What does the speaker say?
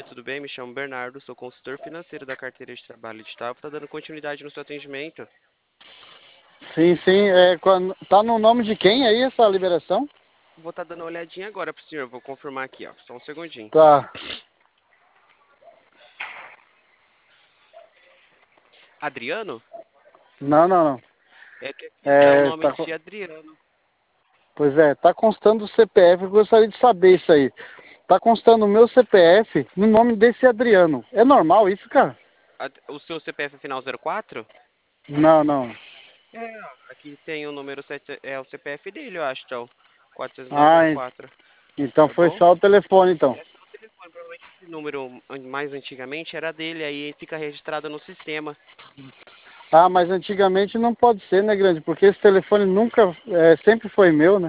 dia, tudo bem? Me chamo Bernardo, sou consultor financeiro da carteira de trabalho de Tá dando continuidade no seu atendimento. Sim, sim. Tá no nome de quem aí essa liberação? Vou estar dando uma olhadinha agora pro senhor, vou confirmar aqui, ó. Só um segundinho. Tá. Adriano? Não, não, não. É que aqui tá o É, nome tá, de Adriano. pois é, tá constando o CPF, eu gostaria de saber isso aí. Tá constando o meu CPF no nome desse Adriano. É normal isso, cara? O seu CPF é final 04? Não, não. É, ó, aqui tem o número 7, é o CPF dele, eu acho, então. Ah, 494, então tá foi bom? só o telefone, então. É só o telefone, provavelmente esse número mais antigamente era dele, aí fica registrado no sistema. Ah, mas antigamente não pode ser, né, grande? Porque esse telefone nunca, sempre foi meu, né?